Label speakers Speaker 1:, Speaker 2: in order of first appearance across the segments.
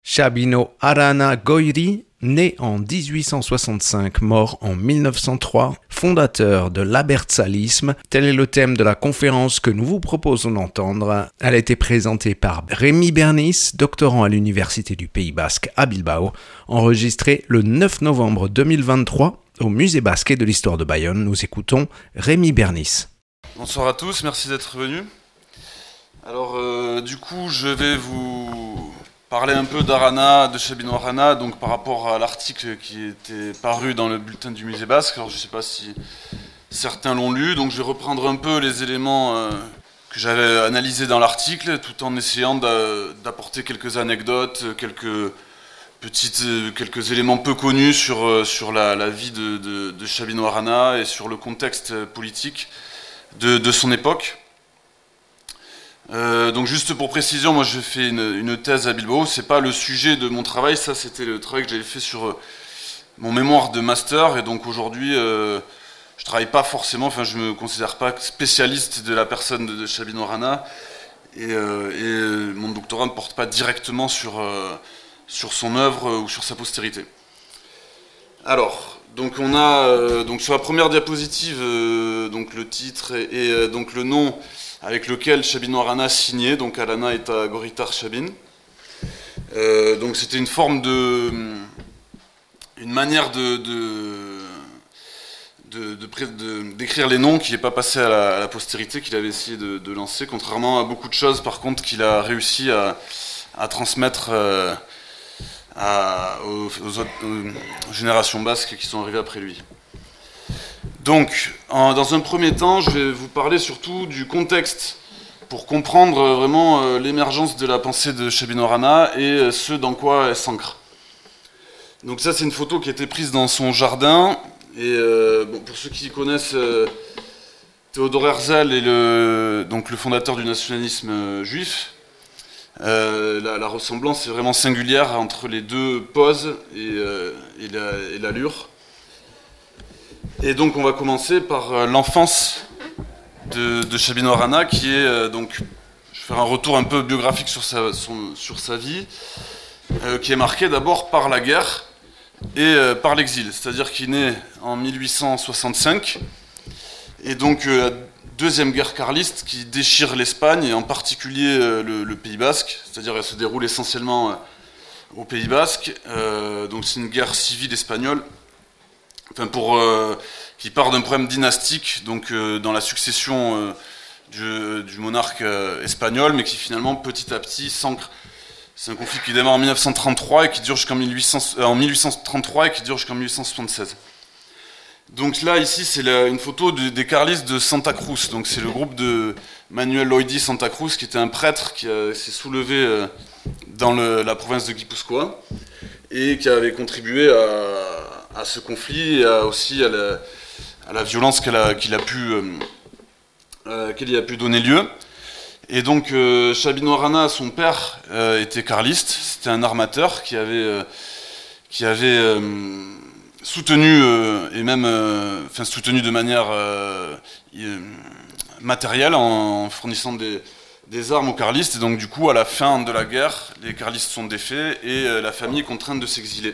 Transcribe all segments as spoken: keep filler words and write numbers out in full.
Speaker 1: Sabino Arana Goiri, né en dix-huit cent soixante-cinq, mort en mille neuf cent trois, fondateur de l'abertzalisme, tel est le thème de la conférence que nous vous proposons d'entendre. Elle a été présentée par Rémi Bernis, doctorant à l'Université du Pays Basque à Bilbao, enregistrée le neuf novembre deux mille vingt-trois au Musée Basque de l'Histoire de Bayonne. Nous écoutons Rémi Bernis.
Speaker 2: Bonsoir à tous, merci d'être venus. Alors euh, du coup, je vais vous parler un peu d'Arana, de Sabino Arana, donc par rapport à l'article qui était paru dans le bulletin du Musée Basque. Alors je ne sais pas si certains l'ont lu, donc je vais reprendre un peu les éléments euh, que j'avais analysés dans l'article, tout en essayant d'apporter quelques anecdotes, quelques petites, quelques éléments peu connus sur, sur la, la vie de, de, de Sabino Arana et sur le contexte politique de, de son époque. Euh, donc juste pour précision, moi j'ai fait une, une thèse à Bilbao, c'est pas le sujet de mon travail, ça c'était le travail que j'avais fait sur euh, mon mémoire de master, et donc aujourd'hui euh, je travaille pas forcément, enfin je me considère pas spécialiste de la personne de, de Sabino Arana, et, euh, et euh, mon doctorat ne porte pas directement sur, euh, sur son œuvre euh, ou sur sa postérité. Alors, donc on a euh, donc sur la première diapositive euh, donc le titre et, et euh, donc le nom avec lequel Sabino Arana signait, donc Arana eta Goritar Sabin. Euh, donc c'était une forme de, une manière de, de, de, de, de d'écrire les noms qui n'est pas passé à la, à la postérité, qu'il avait essayé de, de lancer, contrairement à beaucoup de choses par contre qu'il a réussi à, à transmettre euh, à, aux, aux, autres, aux générations basques qui sont arrivées après lui. Donc, en, dans un premier temps, je vais vous parler surtout du contexte pour comprendre euh, vraiment euh, l'émergence de la pensée de Sabino Arana et euh, ce dans quoi elle s'ancre. Donc ça, c'est une photo qui a été prise dans son jardin. Et euh, bon, pour ceux qui connaissent euh, Théodore Herzl, est le, donc le fondateur du nationalisme euh, juif, euh, la, la ressemblance est vraiment singulière entre les deux poses et, euh, et, la, et l'allure. Et donc on va commencer par euh, l'enfance de, de Sabino Arana, qui est euh, donc, je vais faire un retour un peu biographique sur sa, son, sur sa vie, euh, qui est marquée d'abord par la guerre et euh, par l'exil, c'est-à-dire qu'il naît en mille huit cent soixante-cinq, et donc euh, la deuxième guerre carliste qui déchire l'Espagne, et en particulier euh, le, le Pays Basque, c'est-à-dire elle se déroule essentiellement euh, au Pays Basque, euh, donc c'est une guerre civile espagnole. Enfin pour, euh, qui part d'un problème dynastique, donc euh, dans la succession euh, du, du monarque euh, espagnol, mais qui finalement petit à petit s'ancre. C'est un conflit qui démarre en mille neuf cent trente-trois et qui dure jusqu'en mille huit cents, euh, en mille huit cent trente-trois et qui dure jusqu'en mille huit cent soixante-seize. Donc là ici c'est la, une photo de, des carlistes de Santa Cruz. Donc c'est le groupe de Manuel Loidi Santa Cruz, qui était un prêtre qui a, s'est soulevé euh, dans le, la province de Guipúzcoa et qui avait contribué à à ce conflit et à aussi à la, à la violence qu'elle a, qu'il a pu, euh, euh, qu'il y a pu donner lieu. Et donc euh, Sabino Arana, son père, euh, était carliste, c'était un armateur qui avait, euh, qui avait euh, soutenu, euh, et même euh, enfin, soutenu de manière euh, matérielle en, en fournissant des, des armes aux carlistes. Et donc du coup, à la fin de la guerre, les carlistes sont défaits et euh, la famille est contrainte de s'exiler.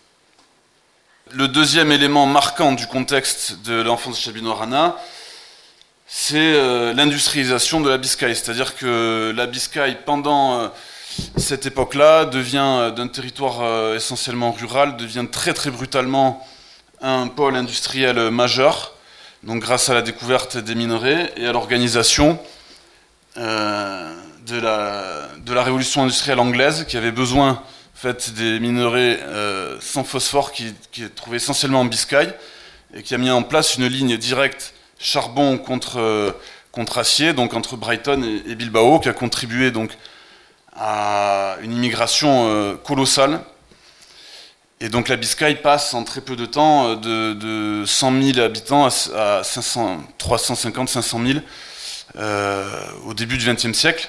Speaker 2: Le deuxième élément marquant du contexte de l'enfance de Sabino Arana, c'est euh, l'industrialisation de la Biscaye. C'est-à-dire que la Biscaye, pendant euh, cette époque-là, devient euh, d'un territoire euh, essentiellement rural, devient très très brutalement un pôle industriel majeur, donc grâce à la découverte des minerais et à l'organisation euh, de, la, de la révolution industrielle anglaise, qui avait besoin fait des minerais euh, sans phosphore qui, qui est trouvé essentiellement en Biscaye et qui a mis en place une ligne directe charbon contre, euh, contre acier, donc entre Brighton et, et Bilbao, qui a contribué donc à une immigration euh, colossale. Et donc la Biscaye passe en très peu de temps de, de cent mille habitants à, à cinq cents, trois cent cinquante à cinq cent mille euh, au début du vingtième siècle.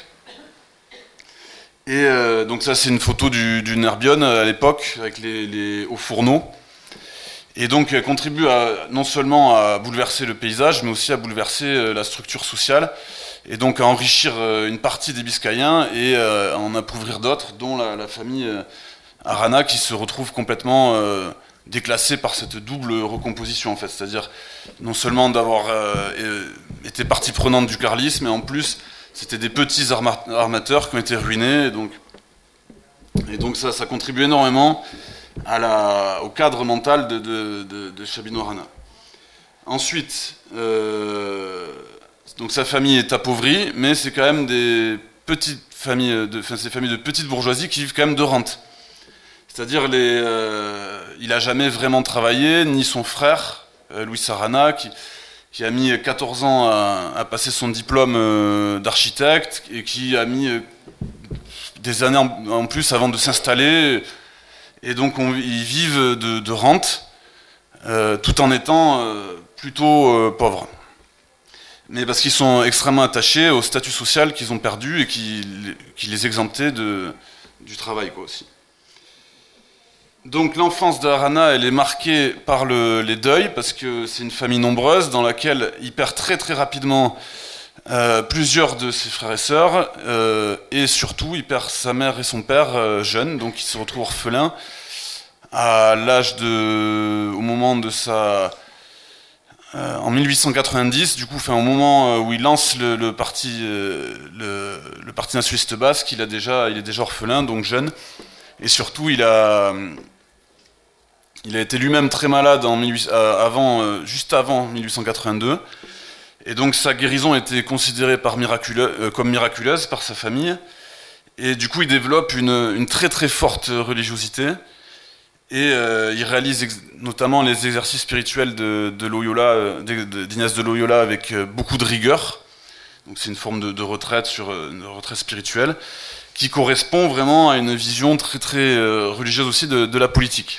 Speaker 2: Et euh, donc ça c'est une photo du, du Nerbion à l'époque avec les, les hauts fourneaux. Et donc elle contribue à, non seulement à bouleverser le paysage, mais aussi à bouleverser la structure sociale. et donc à enrichir euh, une partie des Biscayens et euh, à en appauvrir d'autres, dont la, la famille euh, Arana, qui se retrouve complètement euh, déclassée par cette double recomposition, en fait. C'est-à-dire non seulement d'avoir euh, été partie prenante du carlisme, mais en plus c'était des petits arma armateurs qui ont été ruinés, et donc, et donc ça, ça contribue énormément à la, au cadre mental de, de, de, de Sabino Arana. Ensuite, euh, donc sa famille est appauvrie, mais c'est quand même des petites familles, de, enfin, c'est des familles de petites bourgeoisie qui vivent quand même de rente. C'est-à-dire, les, euh, il n'a jamais vraiment travaillé, ni son frère, euh, Luis Arana, qui, qui a mis quatorze ans à, à passer son diplôme euh, d'architecte, et qui a mis euh, des années en, en plus avant de s'installer. Et donc, on, ils vivent de, de rente, euh, tout en étant euh, plutôt euh, pauvres. Mais parce qu'ils sont extrêmement attachés au statut social qu'ils ont perdu et qui, qui les exemptait de, du travail, quoi, aussi. Donc l'enfance d'Arana, elle est marquée par le, les deuils, parce que c'est une famille nombreuse dans laquelle il perd très très rapidement euh, plusieurs de ses frères et sœurs, euh, et surtout il perd sa mère et son père euh, jeunes, donc il se retrouve orphelin à l'âge de, au moment de sa, euh, en mille huit cent quatre-vingt-dix, du coup, enfin, au moment où il lance le, le parti, euh, le, le parti nationaliste basque, il a déjà, il est déjà orphelin, donc jeune, et surtout il a Il a été lui-même très malade en mille huit cents, euh, avant, euh, juste avant mille huit cent quatre-vingt-deux, et donc sa guérison a été considérée par miracule, euh, comme miraculeuse par sa famille, et du coup il développe une, une très très forte religiosité, et euh, il réalise ex- notamment les exercices spirituels de, de Loyola, d'Ignaz de Loyola, avec euh, beaucoup de rigueur. Donc c'est une forme de, de retraite sur euh, une retraite spirituelle, qui correspond vraiment à une vision très très euh, religieuse aussi de, de la politique.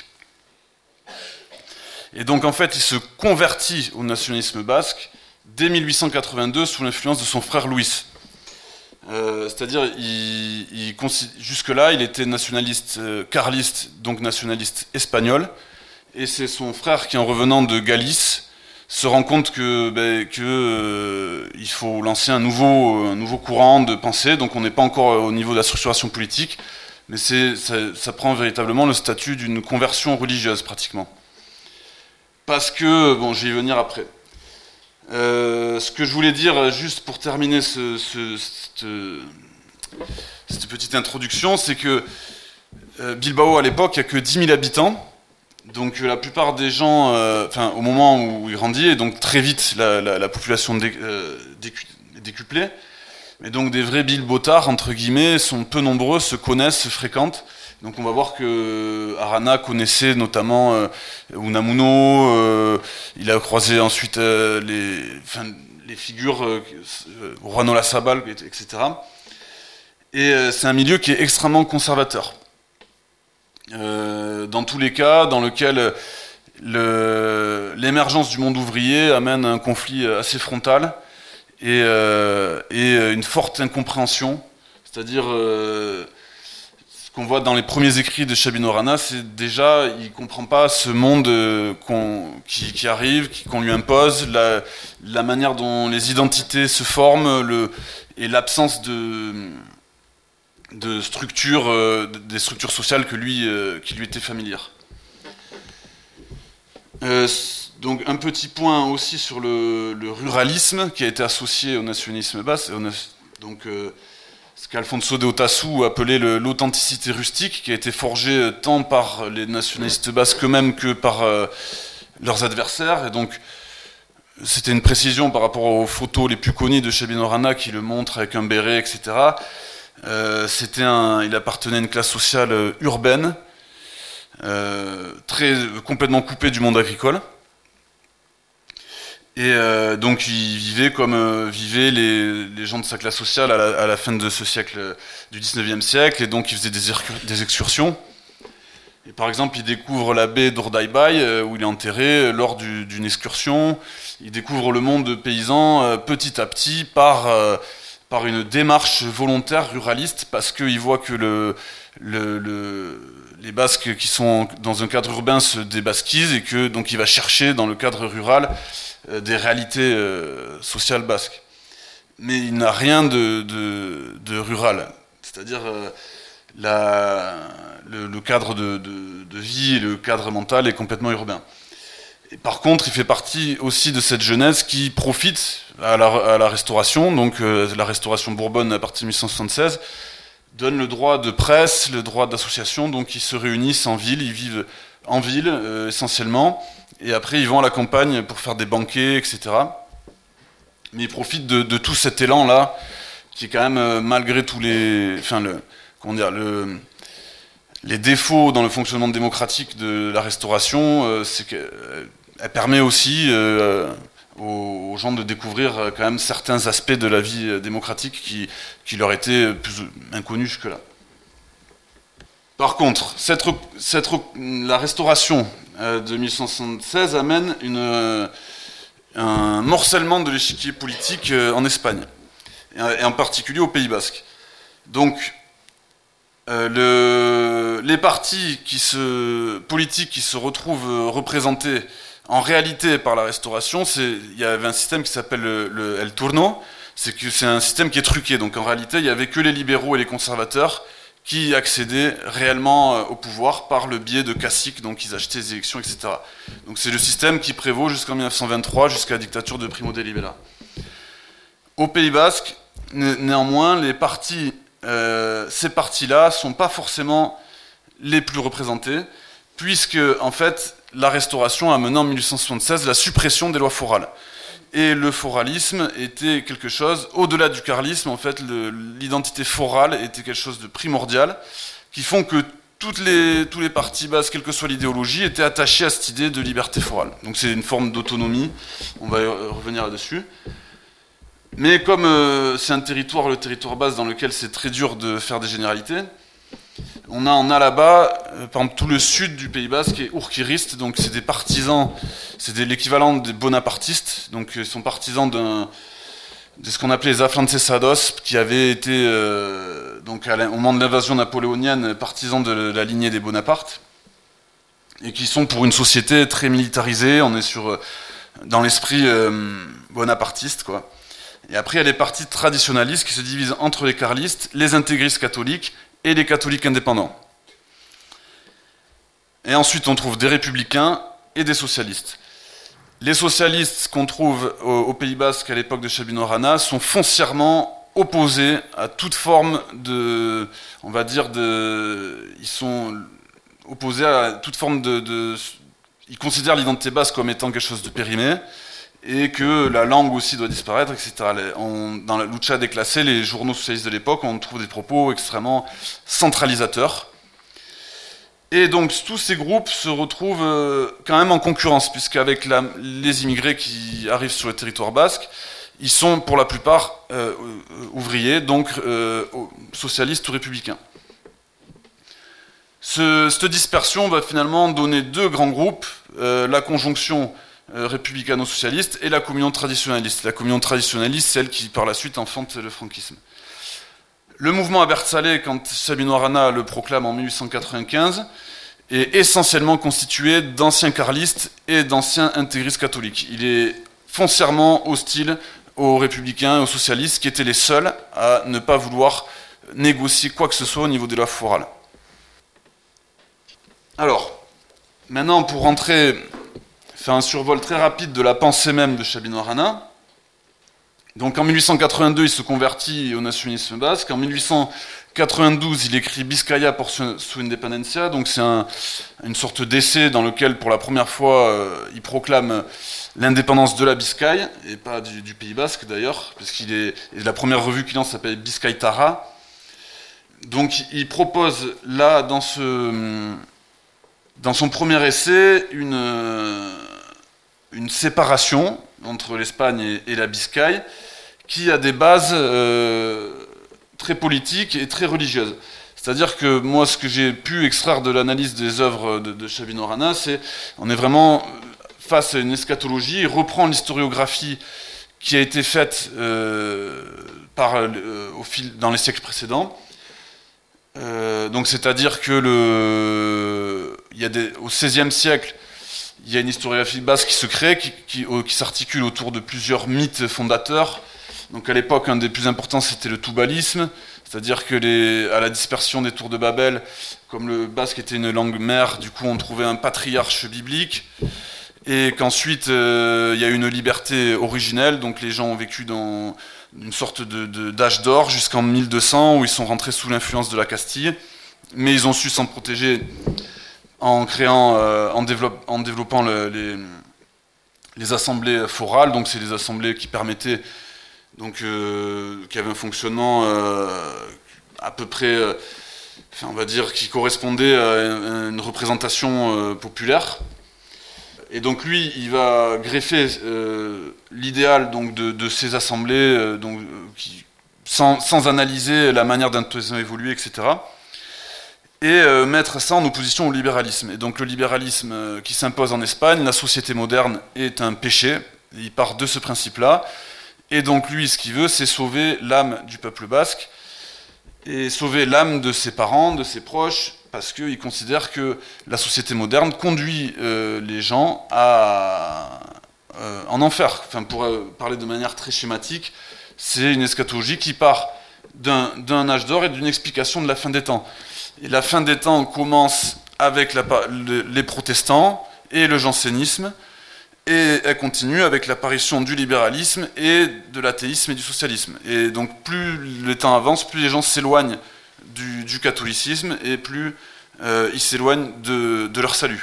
Speaker 2: Et donc en fait, il se convertit au nationalisme basque dès mille huit cent quatre-vingt-deux sous l'influence de son frère Luis. Euh, C'est-à-dire, il, il, jusque-là, il était nationaliste euh, carliste, donc nationaliste espagnol, et c'est son frère qui, en revenant de Galice, se rend compte que, ben, que euh, il faut lancer un nouveau, un nouveau courant de pensée. Donc on n'est pas encore au niveau de la structuration politique, mais c'est, ça, ça prend véritablement le statut d'une conversion religieuse pratiquement. Parce que, bon, je vais y venir après. Euh, ce que je voulais dire, juste pour terminer ce, ce, cette, cette petite introduction, c'est que euh, Bilbao, à l'époque, il n'y a que dix mille habitants. Donc la plupart des gens, euh, enfin, au moment où il grandit, et donc très vite, la, la, la population dé, euh, décu, décuplée. Mais donc des vrais bilbotards, entre guillemets, sont peu nombreux, se connaissent, se fréquentent. Donc on va voir que Arana connaissait notamment euh, Unamuno, euh, il a croisé ensuite euh, les, enfin, les figures, euh, Juan Olazábal, et cetera. Et euh, c'est un milieu qui est extrêmement conservateur. Euh, dans tous les cas, dans lequel le, l'émergence du monde ouvrier amène un conflit assez frontal et, euh, et une forte incompréhension, c'est-à-dire... Euh, qu'on voit dans les premiers écrits de Sabino Arana, c'est déjà, il ne comprend pas ce monde euh, qu'on, qui, qui arrive, qui, qu'on lui impose, la, la manière dont les identités se forment, le, et l'absence de, de structures, euh, des structures sociales que lui, euh, qui lui étaient familières. Euh, donc un petit point aussi sur le, le ruralisme qui a été associé au nationalisme basque, donc euh, ce qu'Alfonso de Otazu appelait le, l'authenticité rustique, qui a été forgée tant par les nationalistes basques eux-mêmes que par euh, leurs adversaires. Et donc, c'était une précision par rapport aux photos les plus connues de Sabino Arana, qui le montrent avec un béret, et cetera. Euh, c'était un, il appartenait à une classe sociale urbaine, euh, très, complètement coupée du monde agricole. Et euh, donc il vivait comme euh, vivaient les, les gens de sa classe sociale à la, à la fin de ce siècle, du dix-neuvième siècle, et donc il faisait des, des excursions. Et par exemple, il découvre la baie d'Urdaibai, euh, où il est enterré, lors du, d'une excursion. Il découvre le monde paysan euh, petit à petit par, euh, par une démarche volontaire ruraliste, parce qu'il voit que le, le, le, les Basques qui sont dans un cadre urbain se débasquisent, et que donc il va chercher dans le cadre rural des réalités euh, sociales basques. mais il n'a rien de, de, de rural. C'est-à-dire euh, la, le, le cadre de, de, de vie, le cadre mental est complètement urbain. Et par contre, il fait partie aussi de cette jeunesse qui profite à la, à la Restauration, donc euh, la Restauration Bourbonne à partir de mille huit cent soixante-seize, donne le droit de presse, le droit d'association, donc ils se réunissent en ville, ils vivent en ville euh, essentiellement, et après ils vont à la campagne pour faire des banquets, et cetera. Mais ils profitent de, de tout cet élan-là, qui est quand même, euh, malgré tous les, enfin le, comment dire, le, les défauts dans le fonctionnement démocratique de la Restauration, euh, c'est qu'elle euh, permet aussi euh, aux, aux gens de découvrir euh, quand même certains aspects de la vie euh, démocratique qui, qui leur étaient plus inconnus jusque-là. Par contre, cette, cette, la Restauration euh, de mille huit cent soixante-seize amène une, euh, un morcellement de l'échiquier politique euh, en Espagne, et, et en particulier au Pays Basque. Donc, euh, le, les partis qui se, politiques qui se retrouvent euh, représentés en réalité par la Restauration, il y avait un système qui s'appelle le, le El Turno, c'est que c'est un système qui est truqué. Donc en réalité, il n'y avait que les libéraux et les conservateurs qui accédaient réellement au pouvoir par le biais de caciques, donc ils achetaient des élections, et cetera. Donc c'est le système qui prévaut jusqu'en mille neuf cent vingt-trois, jusqu'à la dictature de Primo de Rivera. Au Pays Basque, né néanmoins, les partis, euh, ces partis-là ne sont pas forcément les plus représentés, puisque en fait, la Restauration a mené en mille huit cent soixante-seize la suppression des lois forales. Et le foralisme était quelque chose, au-delà du carlisme, en fait, l'identité forale était quelque chose de primordial, qui font que toutes les, tous les partis basques, quelle que soit l'idéologie, étaient attachés à cette idée de liberté forale. Donc c'est une forme d'autonomie, on va revenir là-dessus. Mais comme euh, c'est un territoire, le territoire basque, dans lequel c'est très dur de faire des généralités, on a en Alaba, euh, par exemple, tout le sud du Pays Basque est urquiriste, donc c'est des partisans, c'est l'équivalent des bonapartistes, donc ils sont partisans d'un, de ce qu'on appelait les afrancesados, qui avaient été, euh, donc à au moment de l'invasion napoléonienne, partisans de la lignée des Bonaparte, et qui sont pour une société très militarisée, on est sur, dans l'esprit euh, bonapartiste, quoi. Et après, il y a les partis traditionnalistes qui se divisent entre les carlistes, les intégristes catholiques, et les catholiques indépendants. Et ensuite, on trouve des républicains et des socialistes. Les socialistes qu'on trouve au, au Pays Basque à l'époque de Sabino Arana sont foncièrement opposés à toute forme de, on va dire, de, ils sont opposés à toute forme de, de ils considèrent l'identité basque comme étant quelque chose de périmé, et que la langue aussi doit disparaître, et cetera. On, dans la lucha déclassée, les journaux socialistes de l'époque, on trouve des propos extrêmement centralisateurs. Et donc tous ces groupes se retrouvent euh, quand même en concurrence, puisqu'avec la, les immigrés qui arrivent sur le territoire basque, ils sont pour la plupart euh, ouvriers, donc euh, socialistes ou républicains. Ce, cette dispersion va finalement donner deux grands groupes, euh, la conjonction Euh, républicano-socialiste et la communion traditionnaliste. La communion traditionnaliste, celle qui par la suite enfante le franquisme. Le mouvement Abertzale, quand Sabino Arana le proclame en mille huit cent quatre-vingt-quinze, est essentiellement constitué d'anciens carlistes et d'anciens intégristes catholiques. Il est foncièrement hostile aux républicains et aux socialistes, qui étaient les seuls à ne pas vouloir négocier quoi que ce soit au niveau des lois forales. Alors, maintenant pour rentrer, faire un survol très rapide de la pensée même de Sabino Arana. Donc en mille huit cent quatre-vingt-deux, il se convertit au nationalisme basque. En mille huit cent quatre-vingt-douze, il écrit Biscaya por su independencia, donc c'est un, une sorte d'essai dans lequel, pour la première fois, euh, il proclame l'indépendance de la Biscaye, et pas du, du Pays Basque d'ailleurs, parce qu'il est, et la première revue qu'il lance s'appelle Biscaytara. Donc il propose là, dans ce... Dans son premier essai, une, une séparation entre l'Espagne et, et la Biscaye, qui a des bases euh, très politiques et très religieuses. C'est-à-dire que moi, ce que j'ai pu extraire de l'analyse des œuvres de, de Sabino Arana, c'est on est vraiment face à une eschatologie. Il reprend l'historiographie qui a été faite euh, par, euh, au fil, dans les siècles précédents. Euh, donc c'est-à-dire que le, il y a des, au seizième siècle, il y a une historiographie basque qui se crée, qui, qui, qui s'articule autour de plusieurs mythes fondateurs, Donc à l'époque, un des plus importants, c'était le toubalisme, c'est-à-dire que les, à la dispersion des tours de Babel, comme le basque était une langue mère, du coup on trouvait un patriarche biblique, et qu'ensuite euh, il y a eu une liberté originelle, donc les gens ont vécu dans une sorte de, de, d'âge d'or jusqu'en mille deux cents, où ils sont rentrés sous l'influence de la Castille, mais ils ont su s'en protéger en créant, euh, en, développe, en développant le, les, les assemblées forales, donc c'est les assemblées qui permettaient, donc euh, qui avaient un fonctionnement euh, à peu près, euh, enfin, on va dire, qui correspondait à une représentation euh, populaire. Et donc lui, il va greffer euh, l'idéal donc de, de ces assemblées, euh, donc, qui, sans, sans analyser la manière dont elles ont évolué, et cetera, et euh, mettre ça en opposition au libéralisme. Et donc le libéralisme euh, qui s'impose en Espagne, la société moderne est un péché, il part de ce principe-là, et donc lui, ce qu'il veut, c'est sauver l'âme du peuple basque, et sauver l'âme de ses parents, de ses proches, parce qu'il considère que la société moderne conduit euh, les gens à, euh, en enfer. Enfin, pour euh, parler de manière très schématique, c'est une eschatologie qui part d'un, d'un âge d'or et d'une explication de la fin des temps. Et la fin des temps commence avec la, le, les protestants et le jansénisme, et elle continue avec l'apparition du libéralisme et de l'athéisme et du socialisme. Et donc plus le temps avance, plus les gens s'éloignent du, du catholicisme, et plus euh, ils s'éloignent de, de leur salut.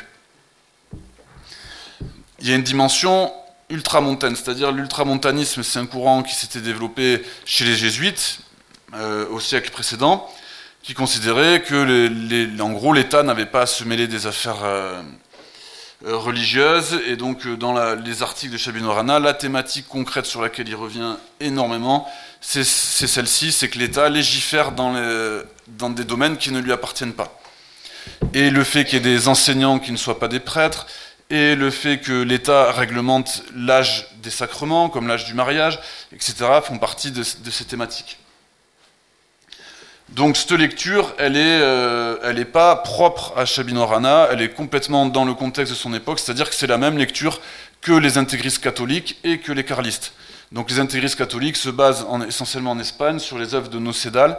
Speaker 2: Il y a une dimension ultramontaine, c'est-à-dire l'ultramontanisme, c'est un courant qui s'était développé chez les jésuites euh, au siècle précédent, qui considérait que, les, les, en gros, l'État n'avait pas à se mêler des affaires euh, religieuses, et donc dans la, les articles de Sabino Arana, la thématique concrète sur laquelle il revient énormément, c'est, c'est celle-ci, c'est que l'État légifère dans, les, dans des domaines qui ne lui appartiennent pas. Et le fait qu'il y ait des enseignants qui ne soient pas des prêtres, et le fait que l'État réglemente l'âge des sacrements, comme l'âge du mariage, et cetera, font partie de, de ces thématiques. Donc cette lecture, elle est, euh, elle est pas propre à Sabino Arana, elle est complètement dans le contexte de son époque, c'est-à-dire que c'est la même lecture que les intégristes catholiques et que les carlistes. Donc les intégristes catholiques se basent en, essentiellement en Espagne sur les œuvres de Nocedal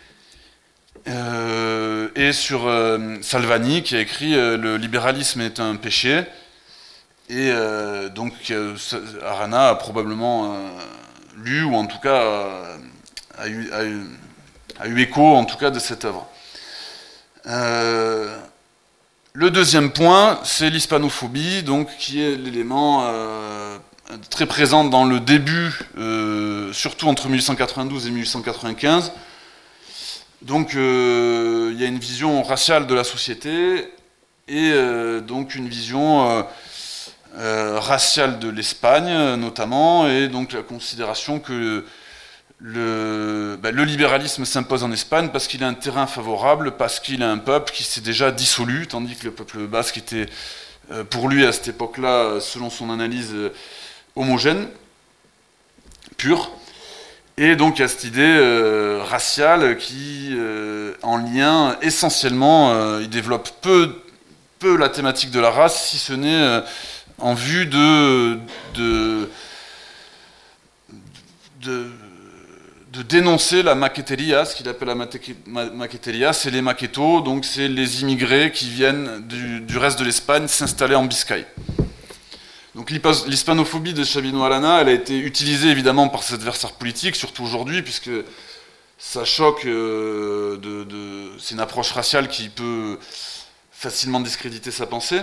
Speaker 2: euh, et sur euh, Salvani qui a écrit euh, « Le libéralisme est un péché ». Et euh, donc euh, Arana a probablement euh, lu, ou en tout cas euh, a eu... A eu a eu écho, en tout cas, de cette œuvre. Euh, le deuxième point, c'est l'hispanophobie, donc, qui est l'élément euh, très présent dans le début, euh, surtout entre mille huit cent quatre-vingt-douze et mille huit cent quatre-vingt-quinze. Donc, euh, il y a une vision raciale de la société, et euh, donc une vision euh, euh, raciale de l'Espagne, notamment, et donc la considération que Le, ben, le libéralisme s'impose en Espagne parce qu'il a un terrain favorable, parce qu'il a un peuple qui s'est déjà dissolu, tandis que le peuple basque était, euh, pour lui, à cette époque-là, selon son analyse, euh, homogène, pur. Et donc il y a cette idée euh, raciale qui, euh, en lien, essentiellement, euh, il développe peu, peu la thématique de la race, si ce n'est euh, en vue de... de, de de dénoncer la maqueteria, ce qu'il appelle la maqueteria, c'est les maquetos, donc c'est les immigrés qui viennent du, du reste de l'Espagne s'installer en Biscaye. Donc l'hispanophobie de Sabino Arana, elle a été utilisée évidemment par ses adversaires politiques, surtout aujourd'hui, puisque ça choque, euh, de, de, c'est une approche raciale qui peut facilement discréditer sa pensée.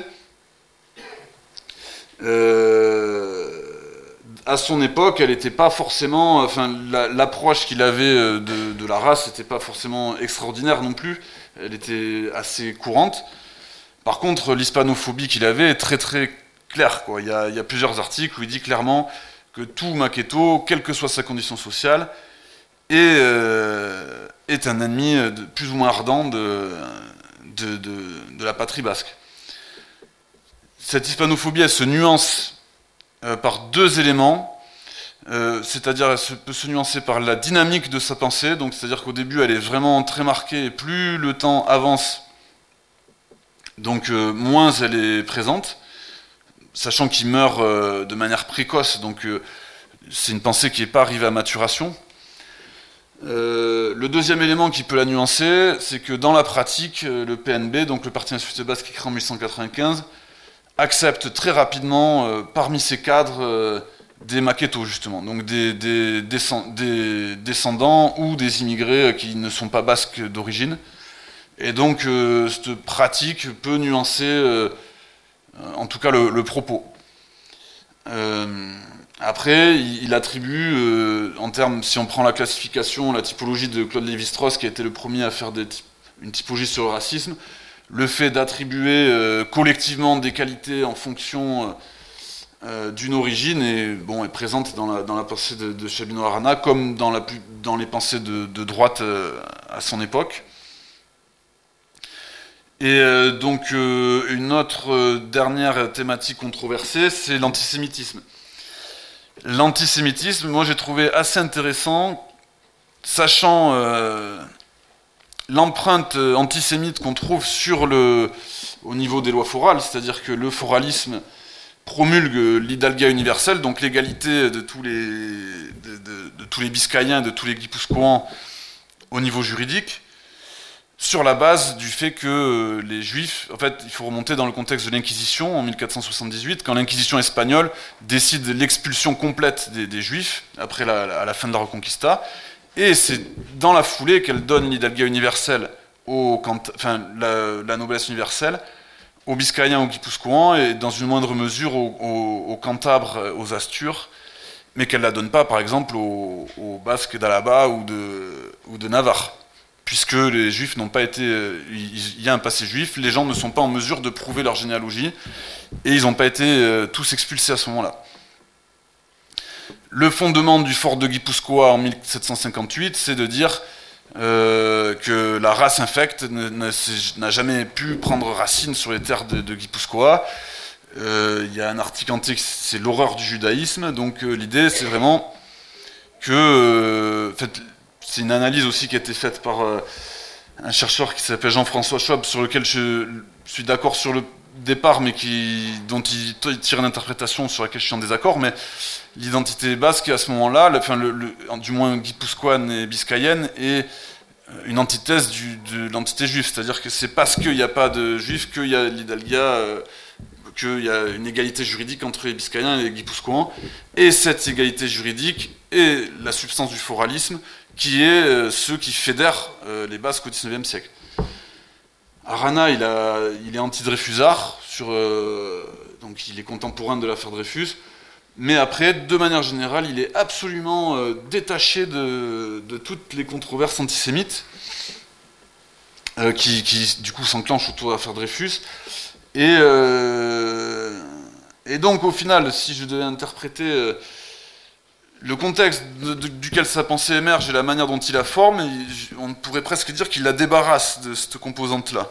Speaker 2: Euh... À son époque, elle n'était pas forcément, enfin, la, l'approche qu'il avait de, de la race n'était pas forcément extraordinaire non plus. Elle était assez courante. Par contre, l'hispanophobie qu'il avait est très très claire, quoi. Il y a, il y a plusieurs articles où il dit clairement que tout maqueto, quelle que soit sa condition sociale, est, euh, est un ennemi de, plus ou moins ardent de, de, de, de la patrie basque. Cette hispanophobie, elle se nuance Euh, par deux éléments, euh, c'est-à-dire elle se, peut se nuancer par la dynamique de sa pensée, donc c'est-à-dire qu'au début elle est vraiment très marquée, et plus le temps avance, donc euh, moins elle est présente, sachant qu'il meurt euh, de manière précoce, donc euh, c'est une pensée qui n'est pas arrivée à maturation. Euh, le deuxième élément qui peut la nuancer, c'est que dans la pratique, le P N B, donc le Parti nationaliste basque créé en mille huit cent quatre-vingt-quinze, accepte très rapidement, euh, parmi ses cadres, euh, des maquettos, justement, donc des, des, descend, des descendants ou des immigrés qui ne sont pas basques d'origine. Et donc, euh, cette pratique peut nuancer, euh, en tout cas, le, le propos. Euh, après, il, il attribue, euh, en termes, si on prend la classification, la typologie de Claude Lévi-Strauss, qui a été le premier à faire des, une typologie sur le racisme, le fait d'attribuer euh, collectivement des qualités en fonction euh, d'une origine est, bon, est présente dans la, dans la pensée de, de Sabino Arana, comme dans, la, dans les pensées de, de droite euh, à son époque. Et euh, donc euh, une autre euh, dernière thématique controversée, c'est l'antisémitisme. L'antisémitisme, moi j'ai trouvé assez intéressant, sachant euh, l'empreinte antisémite qu'on trouve sur le, au niveau des lois forales, c'est-à-dire que le foralisme promulgue l'hidalguia universelle, donc l'égalité de tous les, de, de, de tous les Biscayens, de tous les Guipuscoans au niveau juridique, sur la base du fait que les Juifs, en fait, il faut remonter dans le contexte de l'Inquisition en mille quatre cent soixante-dix-huit, quand l'Inquisition espagnole décide l'expulsion complète des, des Juifs après la, à la fin de la Reconquista, et c'est dans la foulée qu'elle donne l'hidalguia universelle, au, enfin la, la noblesse universelle, aux Biscayens, aux Guipuscoans, et dans une moindre mesure aux, aux, aux Cantabres, aux Astures, mais qu'elle ne la donne pas, par exemple, aux, aux Basques d'Alaba ou de, ou de Navarre. Puisque les Juifs n'ont pas été... Il y a un passé juif, les gens ne sont pas en mesure de prouver leur généalogie, et ils n'ont pas été euh, tous expulsés à ce moment-là. Le fondement du fort de Guipuscoa en mille sept cent cinquante-huit, c'est de dire euh, que la race infecte n'a jamais pu prendre racine sur les terres de, de Guipuscoa. Euh, il y a un article entier, c'est l'horreur du judaïsme, donc euh, l'idée c'est vraiment que... Euh, en fait, c'est une analyse aussi qui a été faite par euh, un chercheur qui s'appelle Jean-François Schwab, sur lequel je suis d'accord sur le départ, mais qui, dont il tire une interprétation sur laquelle je suis en désaccord. Mais l'identité basque, à ce moment-là, le, enfin, le, le, du moins guipuscoane et biscayenne, est une antithèse du, de l'entité juive. C'est-à-dire que c'est parce qu'il n'y a pas de juifs qu'il y a l'hidalguia, euh, qu'il y a une égalité juridique entre les biscayens et les guipuscoans. Et cette égalité juridique est la substance du foralisme, qui est euh, ceux qui fédèrent euh, les Basques au dix-neuvième siècle. Arana, il, a, il est anti-Dreyfusard, sur, euh, donc il est contemporain de l'affaire Dreyfus, mais après, de manière générale, il est absolument euh, détaché de, de toutes les controverses antisémites euh, qui, qui, du coup, s'enclenchent autour de l'affaire Dreyfus. Et, euh, et donc, au final, si je devais interpréter... Euh, le contexte de, de, duquel sa pensée émerge et la manière dont il la forme, il, on pourrait presque dire qu'il la débarrasse de cette composante-là.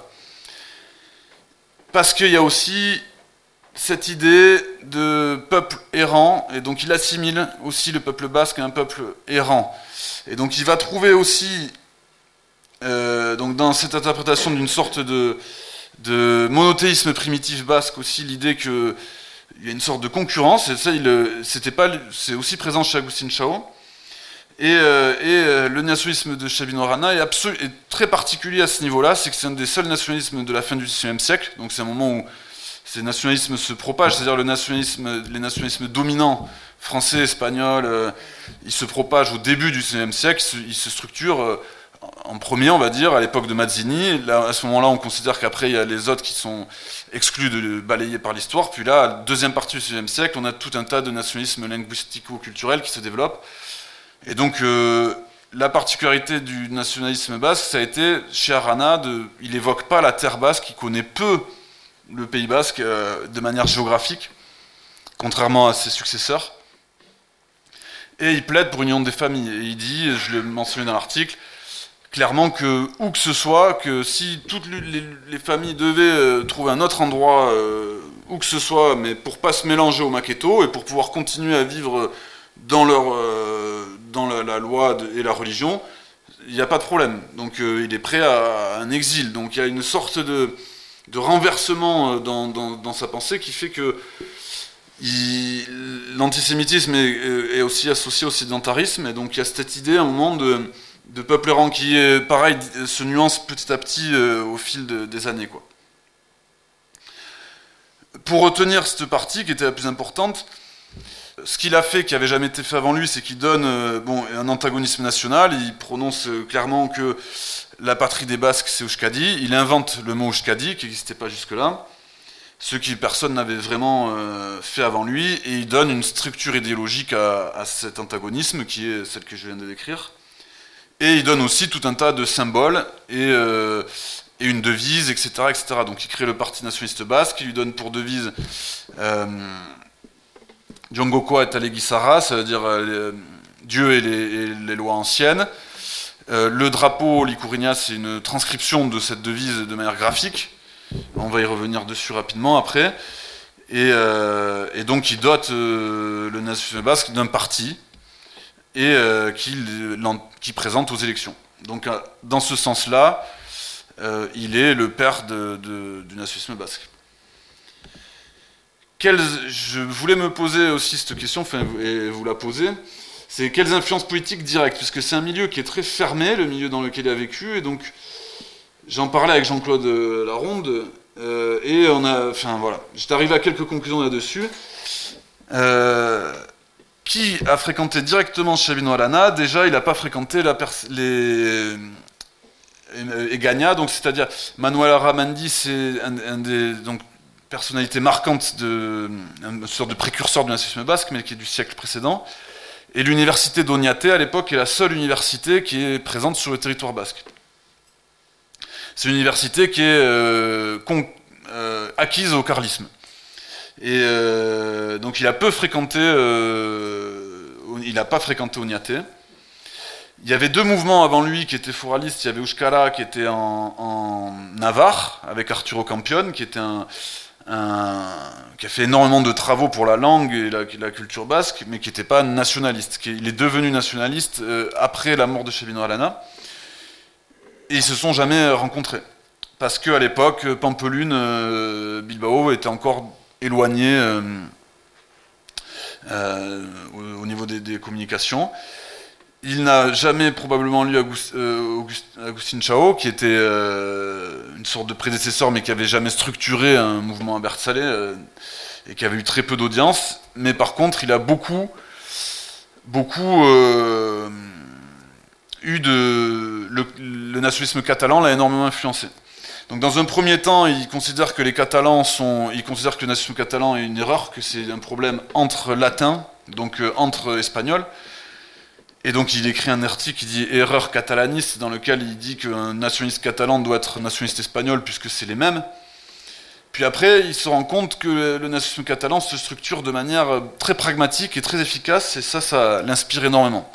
Speaker 2: Parce qu'il y a aussi cette idée de peuple errant, et donc il assimile aussi le peuple basque à un peuple errant. Et donc il va trouver aussi, euh, donc dans cette interprétation d'une sorte de, de monothéisme primitif basque, aussi l'idée que il y a une sorte de concurrence, et ça, c'était pas, c'est aussi présent chez Agustin Chao. Et, euh, et euh, le nationalisme de Sabino Arana est, absolu, est très particulier à ce niveau-là, c'est que c'est un des seuls nationalismes de la fin du dix-neuvième siècle, donc c'est un moment où ces nationalismes se propagent, c'est-à-dire le nationalisme, les nationalismes dominants, français, espagnols, euh, ils se propagent au début du dix-neuvième siècle, ils se, ils se structurent euh, en premier, on va dire, à l'époque de Mazzini. Là, à ce moment-là, on considère qu'après, il y a les autres qui sont exclus, de, balayés par l'histoire. Puis là, à la deuxième partie du dix-neuvième siècle, on a tout un tas de nationalismes linguistico-culturels qui se développent. Et donc, euh, la particularité du nationalisme basque, ça a été, chez Arana, de, il n'évoque pas la terre basque, il connaît peu le Pays basque euh, de manière géographique, contrairement à ses successeurs. Et il plaide pour une union des familles. Et il dit, je l'ai mentionné dans l'article, clairement que, où que ce soit, que si toutes les, les familles devaient euh, trouver un autre endroit, euh, où que ce soit, mais pour pas se mélanger au maquetto, et pour pouvoir continuer à vivre dans, leur, euh, dans la, la loi de, et la religion, il n'y a pas de problème. Donc euh, il est prêt à, à un exil. Donc il y a une sorte de, de renversement dans, dans, dans sa pensée qui fait que l'antisémitisme est, est aussi associé au sédentarisme, et donc il y a cette idée à un moment de, de peuple errant qui, est, pareil, se nuance petit à petit euh, au fil de, des années, quoi. Pour retenir cette partie qui était la plus importante, ce qu'il a fait, qui n'avait jamais été fait avant lui, c'est qu'il donne euh, bon, un antagonisme national, il prononce euh, clairement que la patrie des Basques, c'est Euskadi, il invente le mot Euskadi, qui n'existait pas jusque-là, ce que personne n'avait vraiment euh, fait avant lui, et il donne une structure idéologique à, à cet antagonisme, qui est celle que je viens de décrire, et il donne aussi tout un tas de symboles, et, euh, et une devise, et cetera, et cetera. Donc il crée le Parti nationaliste basque, il lui donne pour devise euh, Diongokoa et Alegisara, ça veut dire euh, Dieu et les, et les lois anciennes. Euh, le drapeau Licuriña, c'est une transcription de cette devise de manière graphique. On va y revenir dessus rapidement après. Et, euh, et donc il dote euh, le nationalisme basque d'un parti et euh, qu'il qui présente aux élections. Donc euh, dans ce sens-là, euh, il est le père de, de, du nationalisme basque. Quelles, je voulais me poser aussi cette question, enfin, et vous la poser, c'est quelles influences politiques directes, puisque c'est un milieu qui est très fermé, le milieu dans lequel il a vécu, et donc j'en parlais avec Jean-Claude Laronde, euh, et on a, enfin voilà, j'étais arrivé à quelques conclusions là-dessus. Euh, qui a fréquenté directement Sabino Arana? Déjà, il n'a pas fréquenté la pers- les Egaña, donc c'est-à-dire Manuel Aramandi, c'est un, un des donc personnalité marquante, de, une sorte de précurseur du nationalisme basque, mais qui est du siècle précédent. Et l'université d'Oñate, à l'époque, est la seule université qui est présente sur le territoire basque. C'est une université qui est euh, con, euh, acquise au carlisme. Et euh, donc il a peu fréquenté, euh, il n'a pas fréquenté Oñate. Il y avait deux mouvements avant lui qui étaient foralistes. Il y avait Euskara qui était en, en Navarre, avec Arturo Campion, qui était un... Un, qui a fait énormément de travaux pour la langue et la, la culture basque, mais qui n'était pas nationaliste. Qui, il est devenu nationaliste euh, après la mort de Sabino Arana, et ils se sont jamais rencontrés. Parce qu'à l'époque, Pampelune, euh, Bilbao était encore éloigné euh, euh, au, au niveau des, des communications. Il n'a jamais probablement lu August, euh, August, Agustin Chao, qui était euh, une sorte de prédécesseur, mais qui n'avait jamais structuré un mouvement abertzale euh, et qui avait eu très peu d'audience. Mais par contre, il a beaucoup, beaucoup euh, eu de... Le, le nationalisme catalan l'a énormément influencé. Donc dans un premier temps, il considère que les Catalans sont... Il considère que le nationalisme catalan est une erreur, que c'est un problème entre latins, donc euh, entre espagnols. Et donc il écrit un article qui dit « Erreur catalaniste », dans lequel il dit qu'un nationaliste catalan doit être nationaliste espagnol, puisque c'est les mêmes. Puis après, il se rend compte que le nationalisme catalan se structure de manière très pragmatique et très efficace, et ça, ça l'inspire énormément.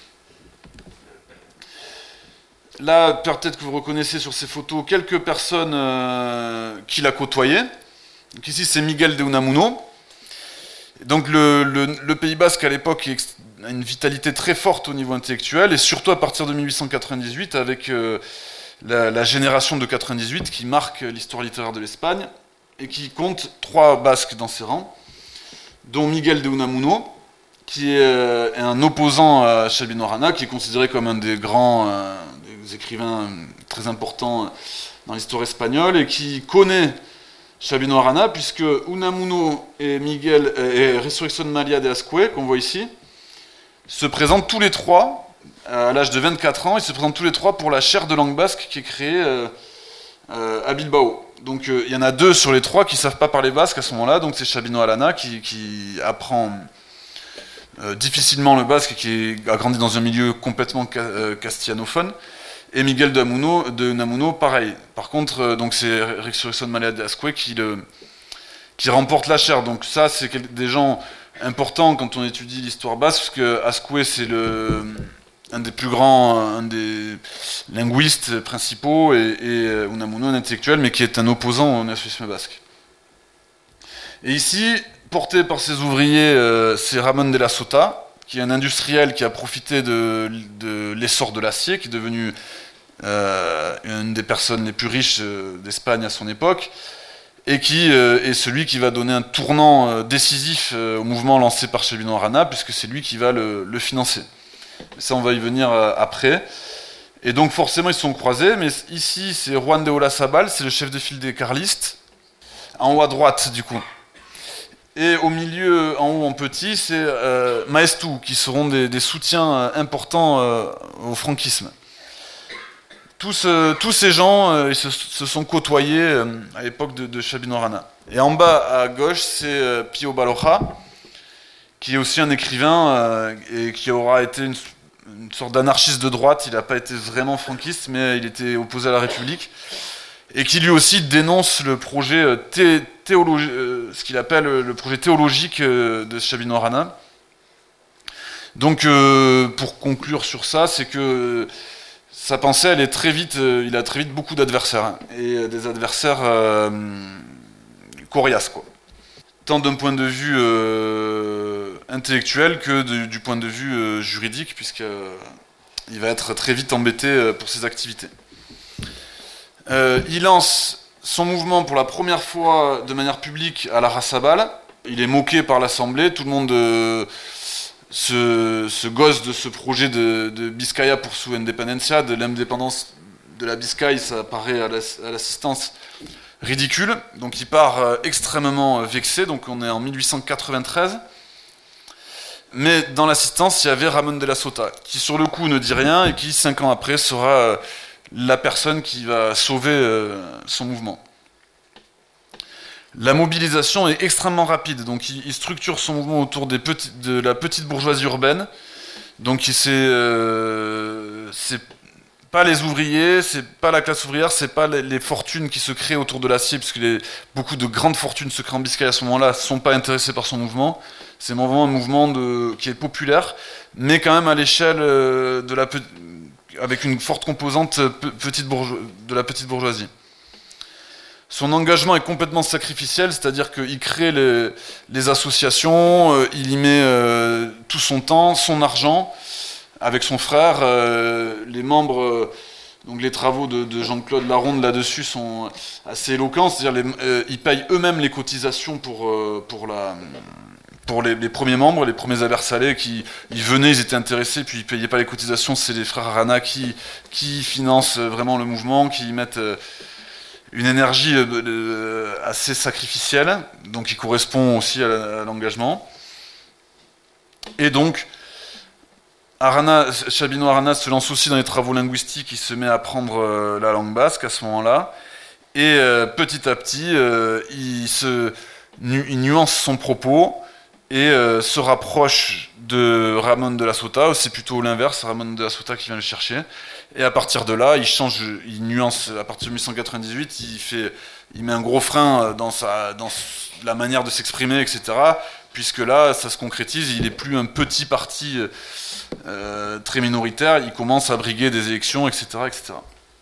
Speaker 2: Là, peut-être que vous reconnaissez sur ces photos quelques personnes euh, qu'il a côtoyées. Donc ici, c'est Miguel de Unamuno. Donc le, le, le Pays basque, à l'époque, a une vitalité très forte au niveau intellectuel, et surtout à partir de mille huit cent quatre-vingt-dix-huit, avec euh, la, la génération de quatre-vingt-dix-huit, qui marque l'histoire littéraire de l'Espagne, et qui compte trois Basques dans ses rangs, dont Miguel de Unamuno, qui est euh, un opposant à Sabino Arana, qui est considéré comme un des grands euh, des écrivains très importants dans l'histoire espagnole, et qui connaît Sabino Arana, puisque Unamuno et Miguel et Resurrección María de Azcue, qu'on voit ici, se présentent tous les trois, à l'âge de vingt-quatre ans, ils se présentent tous les trois pour la chaire de langue basque qui est créée euh, euh, à Bilbao. Donc euh, il y en a deux sur les trois qui ne savent pas parler basque à ce moment-là, donc c'est Sabino Arana qui, qui apprend euh, difficilement le basque et qui a grandi dans un milieu complètement ca euh, castillanophone, et Miguel de Unamuno, de Unamuno pareil. Par contre, euh, donc c'est Resurrección María de Azcue qui, le, qui remporte la chaire, donc ça c'est des gens importants quand on étudie l'histoire basque, parce que Azcue c'est le... un des plus grands, un des linguistes principaux, et, et Unamuno un intellectuel, mais qui est un opposant au nationalisme basque. Et ici, porté par ses ouvriers, euh, c'est Ramón de la Sota, qui est un industriel qui a profité de, de l'essor de l'acier, qui est devenu euh, une des personnes les plus riches d'Espagne à son époque, et qui euh, est celui qui va donner un tournant euh, décisif euh, au mouvement lancé par Sabino Arana, puisque c'est lui qui va le, le financer. Ça, on va y venir euh, après. Et donc forcément, ils se sont croisés, mais ici, c'est Juan de Olazábal, c'est le chef de file des carlistes, en haut à droite, du coup. Et au milieu, en haut en petit, c'est euh, Maestu, qui seront des, des soutiens euh, importants euh, au franquisme. Tous, euh, tous ces gens euh, ils se, se sont côtoyés euh, à l'époque de, de Sabino Arana. Et en bas à gauche, c'est euh, Pío Baroja, qui est aussi un écrivain euh, et qui aura été une, une sorte d'anarchiste de droite. Il n'a pas été vraiment franquiste, mais il était opposé à la République. Et qui lui aussi dénonce le projet thé, théologi- euh, ce qu'il appelle le projet théologique euh, de Sabino Arana. Donc, euh, pour conclure sur ça, c'est que sa pensée, elle est très vite, euh, il a très vite beaucoup d'adversaires, hein, et euh, des adversaires euh, coriaces, quoi. Tant d'un point de vue euh, intellectuel que de, du point de vue euh, juridique, puisqu'il euh, va être très vite embêté euh, pour ses activités. Euh, il lance son mouvement pour la première fois de manière publique à Larrazabal. Il est moqué par l'Assemblée, tout le monde euh, se, se gosse de ce projet de, de Biscaya pour su independencia, de l'indépendance de la Biscaye, ça paraît à l'assistance ridicule. Donc il part euh, extrêmement vexé, donc on est en mille huit cent quatre-vingt-treize. Mais dans l'assistance, il y avait Ramon de la Sota, qui sur le coup ne dit rien et qui, cinq ans après, sera euh, la personne qui va sauver euh, son mouvement. La mobilisation est extrêmement rapide, donc il, il structure son mouvement autour des petits, de la petite bourgeoisie urbaine. Donc c'est euh, c'est pas les ouvriers, c'est pas la classe ouvrière, c'est pas les, les fortunes qui se créent autour de l'acier, puisque les, beaucoup de grandes fortunes se créent en Biscaye à ce moment-là, ne sont pas intéressés par son mouvement. C'est vraiment un mouvement de, qui est populaire, mais quand même à l'échelle de la petite, avec une forte composante petite bourgeois, de la petite bourgeoisie. Son engagement est complètement sacrificiel, c'est-à-dire qu'il crée les, les associations, euh, il y met euh, tout son temps, son argent, avec son frère. Euh, les membres, euh, donc les travaux de, de Jean-Claude Laronde là-dessus sont assez éloquents, c'est-à-dire les, euh, ils payent eux-mêmes les cotisations pour, euh, pour la... Pour les, les premiers membres, les premiers abersalés qui ils venaient, ils étaient intéressés, puis ils ne payaient pas les cotisations, c'est les frères Arana qui, qui financent vraiment le mouvement, qui mettent une énergie assez sacrificielle, donc qui correspond aussi à l'engagement. Et donc, Arana, Sabino Arana se lance aussi dans les travaux linguistiques, il se met à apprendre la langue basque à ce moment-là, et petit à petit, il, se, il nuance son propos, et euh, se rapproche de Ramon de la Sota, c'est plutôt l'inverse, Ramon de la Sota qui vient le chercher, et à partir de là, il change, il nuance, à partir de mille huit cent quatre-vingt-dix-huit, il, fait, il met un gros frein dans, sa, dans la manière de s'exprimer, et cetera, puisque là, ça se concrétise, il n'est plus un petit parti euh, très minoritaire, il commence à briguer des élections, et cetera, et cetera.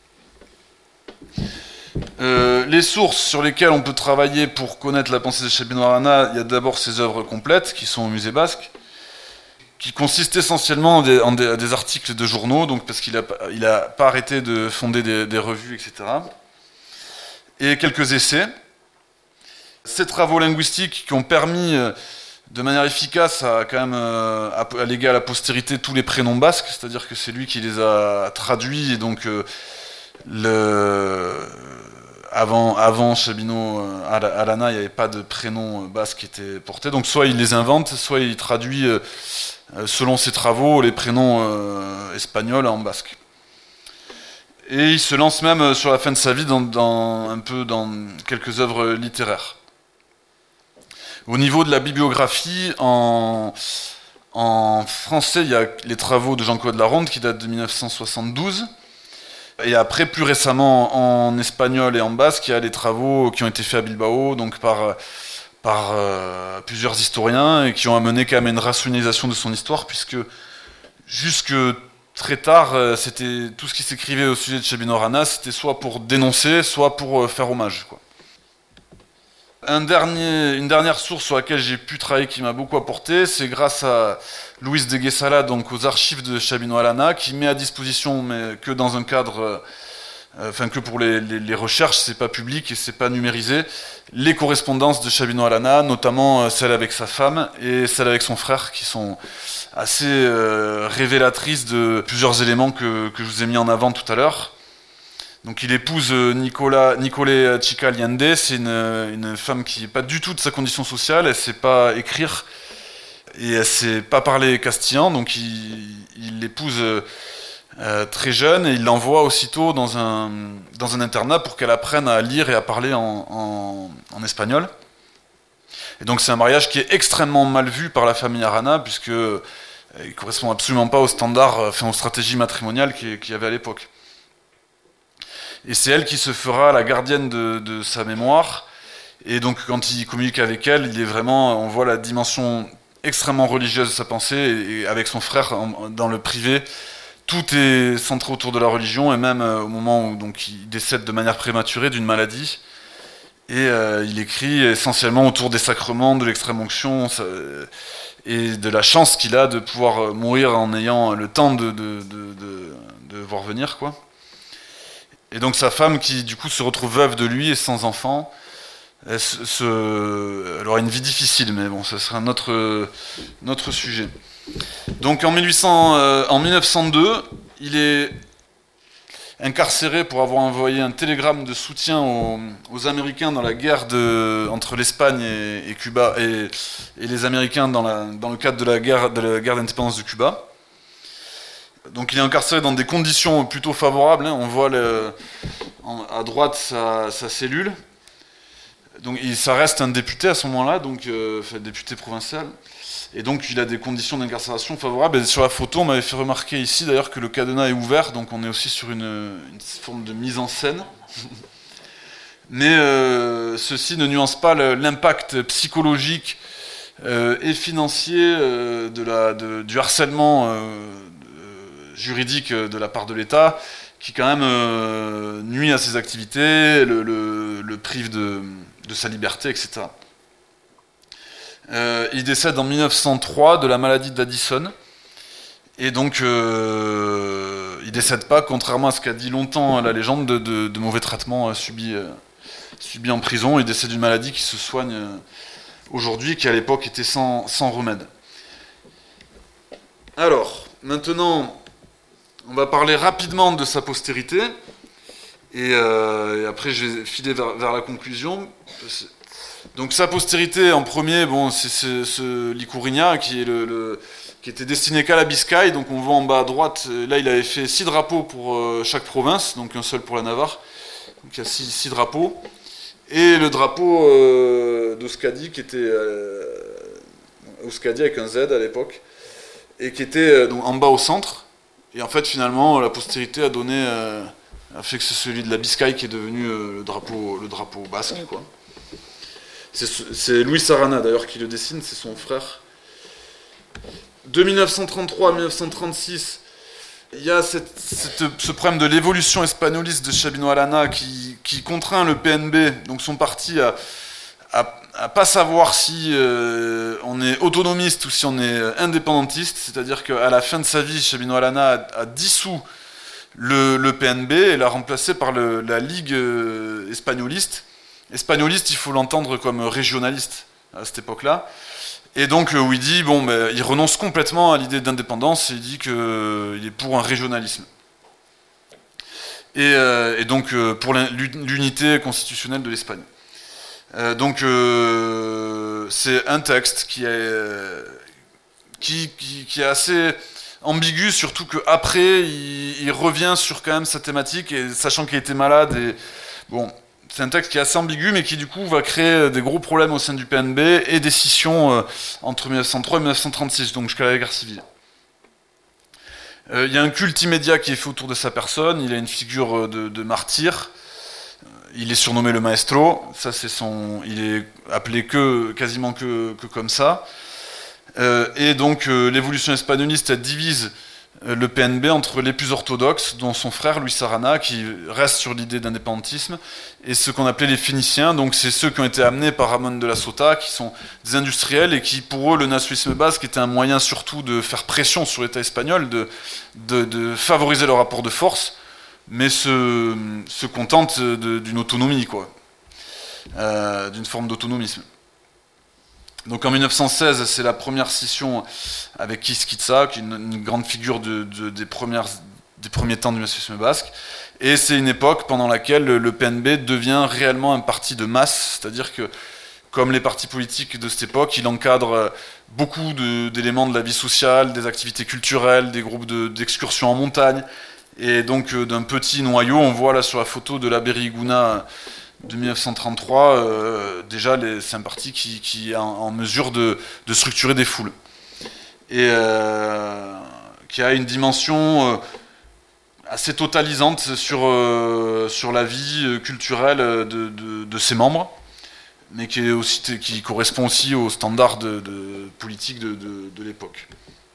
Speaker 2: Euh, les sources sur lesquelles on peut travailler pour connaître la pensée de Sabino Arana, il y a d'abord ses œuvres complètes qui sont au musée basque, qui consistent essentiellement en des, en des, des articles de journaux, donc parce qu'il n'a il a pas arrêté de fonder des, des revues, et cetera. Et quelques essais. Ces travaux linguistiques qui ont permis de manière efficace à, quand même, à, à léguer à la postérité tous les prénoms basques, c'est-à-dire que c'est lui qui les a traduits, et donc euh, le... Avant, avant Sabino Arana, il n'y avait pas de prénom basque qui était porté. Donc soit il les invente, soit il traduit, euh, selon ses travaux, les prénoms euh, espagnols en basque. Et il se lance même sur la fin de sa vie dans, dans, un peu dans quelques œuvres littéraires. Au niveau de la bibliographie, en, en français, il y a les travaux de Jean-Claude Laronde qui datent de mille neuf cent soixante-douze. Et après, plus récemment, en espagnol et en basque, il y a les travaux qui ont été faits à Bilbao, donc par, par euh, plusieurs historiens, et qui ont amené quand même une rationalisation de son histoire, puisque jusque très tard, c'était tout ce qui s'écrivait au sujet de Sabino Arana, c'était soit pour dénoncer, soit pour faire hommage, quoi. Un dernier, une dernière source sur laquelle j'ai pu travailler qui m'a beaucoup apporté, c'est grâce à Luis de Guesala, donc aux archives de Sabino Arana, qui met à disposition, mais que dans un cadre enfin que pour les, les, les recherches, c'est pas public et c'est pas numérisé, les correspondances de Sabino Arana, notamment celle avec sa femme et celle avec son frère, qui sont assez euh, révélatrices de plusieurs éléments que, que je vous ai mis en avant tout à l'heure. Donc il épouse Nicolas, Nicolé Chica Allende, c'est une, une femme qui n'est pas du tout de sa condition sociale, elle ne sait pas écrire et elle ne sait pas parler castillan, donc il, il l'épouse euh, très jeune et il l'envoie aussitôt dans un, dans un internat pour qu'elle apprenne à lire et à parler en, en, en espagnol. Et donc c'est un mariage qui est extrêmement mal vu par la famille Arana, puisque euh, il ne correspond absolument pas aux standards, enfin aux stratégies matrimoniales qu'il y avait à l'époque. Et c'est elle qui se fera la gardienne de, de sa mémoire. Et donc quand il communique avec elle, il est vraiment, on voit la dimension extrêmement religieuse de sa pensée. Et, et avec son frère, en, dans le privé, tout est centré autour de la religion. Et même euh, au moment où donc, il décède de manière prématurée d'une maladie, et euh, il écrit essentiellement autour des sacrements, de l'extrême-onction, ça, et de la chance qu'il a de pouvoir mourir en ayant le temps de, de, de, de, de voir venir, quoi. Et donc sa femme, qui du coup se retrouve veuve de lui et sans enfant, elle, se, elle aura une vie difficile, mais bon, ça sera un autre, un autre sujet. Donc en, mille huit cents, euh, en mille neuf cent deux, il est incarcéré pour avoir envoyé un télégramme de soutien aux, aux Américains dans la guerre de, entre l'Espagne et, et Cuba, et, et les Américains dans, la, dans le cadre de la guerre, de la guerre d'indépendance de Cuba. Donc il est incarcéré dans des conditions plutôt favorables, hein. On voit le, en, à droite sa, sa cellule. Donc il, ça reste un député à ce moment-là, donc euh, enfin, député provincial. Et donc il a des conditions d'incarcération favorables. Et sur la photo, on m'avait fait remarquer ici d'ailleurs que le cadenas est ouvert, donc on est aussi sur une, une forme de mise en scène. Mais euh, ceci ne nuance pas l'impact psychologique euh, et financier euh, de la, de, du harcèlement euh, juridique de la part de l'État, qui quand même euh, nuit à ses activités, le, le, le prive de, de sa liberté, et cetera. Euh, il décède en mille neuf cent trois de la maladie d'Addison, et donc euh, il décède pas, contrairement à ce qu'a dit longtemps la légende, de, de, de mauvais traitements euh, subis, euh, subis en prison. Il décède d'une maladie qui se soigne euh, aujourd'hui, qui à l'époque était sans, sans remède. Alors, maintenant, on va parler rapidement de sa postérité, et, euh, et après je vais filer vers, vers la conclusion. Donc sa postérité, en premier, bon, c'est ce, ce Licurnia qui, est le, le, qui était destiné qu'à la Biscaye. Donc on voit en bas à droite, là il avait fait six drapeaux pour euh, chaque province, donc un seul pour la Navarre. Donc il y a six, six drapeaux. Et le drapeau euh, d'Euskadi, qui était euh, Euskadi avec un Z à l'époque, et qui était euh, donc, en bas au centre. Et en fait, finalement, la postérité a donné, euh, a fait que c'est celui de la Biscaye qui est devenu euh, le drapeau, le drapeau basque, quoi. C'est Luis Arana d'ailleurs qui le dessine, c'est son frère. De mille neuf cent trente-trois à mille neuf cent trente-six, il y a cette, cette, ce problème de l'évolution espagnoliste de Sabino Arana qui, qui contraint le P N B, donc son parti, à, à, à pas savoir si euh, on est autonomiste ou si on est indépendantiste. C'est-à-dire qu'à la fin de sa vie, Sabino Arana a, a dissous le, le P N B et l'a remplacé par le, la Ligue euh, espagnoliste. Espagnoliste, il faut l'entendre comme régionaliste à cette époque-là. Et donc, où il dit, bon, ben, il renonce complètement à l'idée d'indépendance et il dit qu'il est pour un régionalisme. Et, euh, et donc, euh, pour l'unité constitutionnelle de l'Espagne. Euh, donc, euh, c'est un texte qui est, qui, qui, qui est assez ambigu, surtout qu'après, il, il revient sur quand même sa thématique, et sachant qu'il était malade, et bon. C'est un texte qui est assez ambigu, mais qui du coup va créer des gros problèmes au sein du P N B et des scissions euh, entre mille neuf cent trois et mille neuf cent trente-six, donc jusqu'à la guerre civile. Il euh, y a un culte immédiat qui est fait autour de sa personne, il a une figure de, de martyr, il est surnommé le Maestro, ça c'est son, il est appelé que, quasiment que, que comme ça. Euh, et donc euh, l'évolution espagnoliste, elle divise le P N B entre les plus orthodoxes, dont son frère Luis Arana, qui reste sur l'idée d'indépendantisme, et ceux qu'on appelait les Phéniciens, donc c'est ceux qui ont été amenés par Ramon de la Sota, qui sont des industriels, et qui, pour eux, le nationalisme basque était un moyen surtout de faire pression sur l'État espagnol, de, de, de favoriser le rapport de force, mais se, se contente de, d'une autonomie, quoi, euh, d'une forme d'autonomisme. Donc en mille neuf cent seize, c'est la première scission avec Kiskitza, qui est une, une grande figure de, de, des, premières, des premiers temps du nationalisme basque. Et c'est une époque pendant laquelle le P N B devient réellement un parti de masse, c'est-à-dire que, comme les partis politiques de cette époque, il encadre beaucoup de, d'éléments de la vie sociale, des activités culturelles, des groupes de, d'excursions en montagne. Et donc d'un petit noyau, on voit là sur la photo de la Beriguna de mille neuf cent trente-trois, euh, déjà les, c'est un parti qui, qui est en, en mesure de, de structurer des foules. Et euh, qui a une dimension euh, assez totalisante sur, euh, sur la vie culturelle de, de, de ses membres, mais qui, est aussi, qui correspond aussi aux standards de, de politique de, de, de l'époque.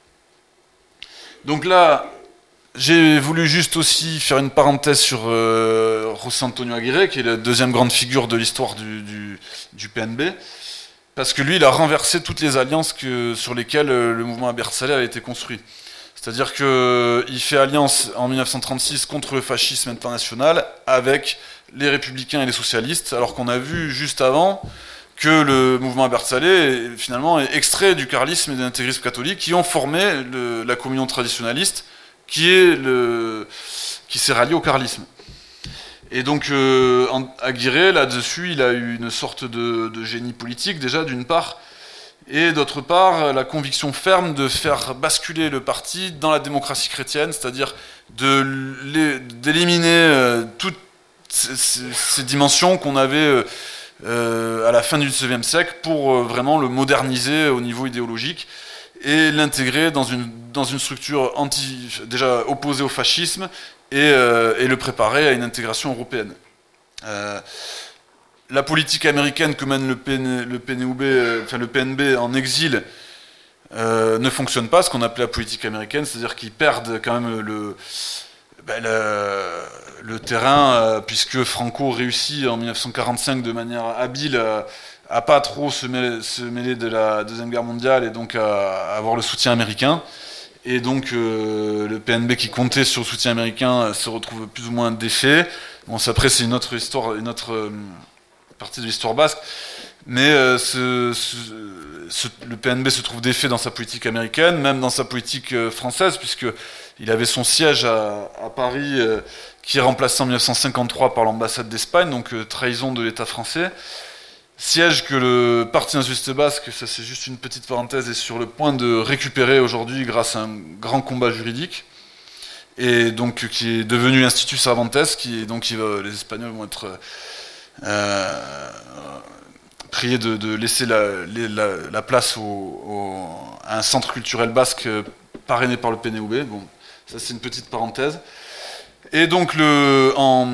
Speaker 2: Donc là, j'ai voulu juste aussi faire une parenthèse sur euh, José Antonio Aguirre, qui est la deuxième grande figure de l'histoire du, du, du P N B, parce que lui, il a renversé toutes les alliances que, sur lesquelles le mouvement abertzalais avait été construit. C'est-à-dire qu'il fait alliance en mille neuf cent trente-six contre le fascisme international avec les républicains et les socialistes, alors qu'on a vu juste avant que le mouvement abertzalais, finalement, est extrait du carlisme et de l'intégrisme catholique, qui ont formé le, la communion traditionnaliste, qui est le, qui s'est rallié au carlisme. Et donc, euh, Aguirre, là-dessus, il a eu une sorte de, de génie politique, déjà, d'une part, et d'autre part, la conviction ferme de faire basculer le parti dans la démocratie chrétienne, c'est-à-dire de l'é- d'éliminer euh, toutes ces, ces, ces dimensions qu'on avait euh, à la fin du dix-neuvième siècle pour euh, vraiment le moderniser au niveau idéologique et l'intégrer dans une, dans une structure anti, déjà opposée au fascisme et, euh, et le préparer à une intégration européenne. Euh, la politique américaine que mène le, P N, le, P N U B, euh, enfin le P N B en exil euh, ne fonctionne pas, ce qu'on appelait la politique américaine, c'est-à-dire qu'ils perdent quand même le, ben le, le terrain, euh, puisque Franco réussit en mille neuf cent quarante-cinq de manière habile à, à pas trop se mêler, se mêler de la Deuxième Guerre mondiale et donc à, à avoir le soutien américain. Et donc euh, le P N B qui comptait sur le soutien américain se retrouve plus ou moins défait. Bon, ça, après c'est une autre histoire, une autre euh, partie de l'histoire basque. Mais euh, ce, ce, ce, le P N B se trouve défait dans sa politique américaine, même dans sa politique euh, française, puisqu'il avait son siège à, à Paris, euh, qui est remplacé en mille neuf cent cinquante-trois par l'ambassade d'Espagne, donc euh, trahison de l'État français. Siège que le Parti nationaliste basque, ça c'est juste une petite parenthèse, est sur le point de récupérer aujourd'hui grâce à un grand combat juridique, et donc qui est devenu l'Institut Cervantes, qui donc qui va, les Espagnols vont être euh, priés de, de laisser la, la, la place au, au, à un centre culturel basque parrainé par le P N U B. Bon, ça c'est une petite parenthèse. Et donc le en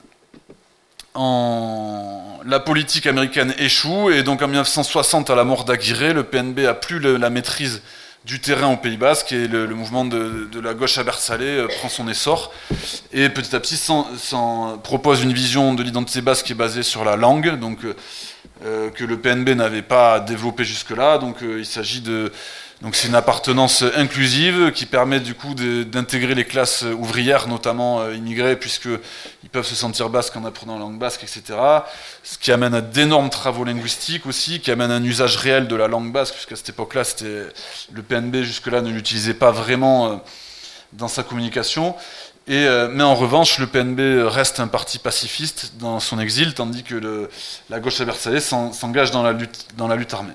Speaker 2: En... la politique américaine échoue, et donc en mille neuf cent soixante, à la mort d'Aguirre, le P N B a plus le, la maîtrise du terrain au Pays Basque, et le, le mouvement de, de la gauche abertzalée euh, prend son essor, et petit à petit s'en, s'en propose une vision de l'identité basque qui est basée sur la langue, donc euh, que le P N B n'avait pas développé jusque-là, donc euh, il s'agit de... Donc c'est une appartenance inclusive qui permet du coup de, d'intégrer les classes ouvrières, notamment euh, immigrées, puisqu'ils peuvent se sentir basques en apprenant la langue basque, et cetera. Ce qui amène à d'énormes travaux linguistiques aussi, qui amène à un usage réel de la langue basque, puisqu'à cette époque-là, c'était, le P N B jusque-là ne l'utilisait pas vraiment euh, dans sa communication. Et, euh, mais en revanche, le P N B reste un parti pacifiste dans son exil, tandis que le, la gauche abertzalée s'engage dans la lutte, dans la lutte armée.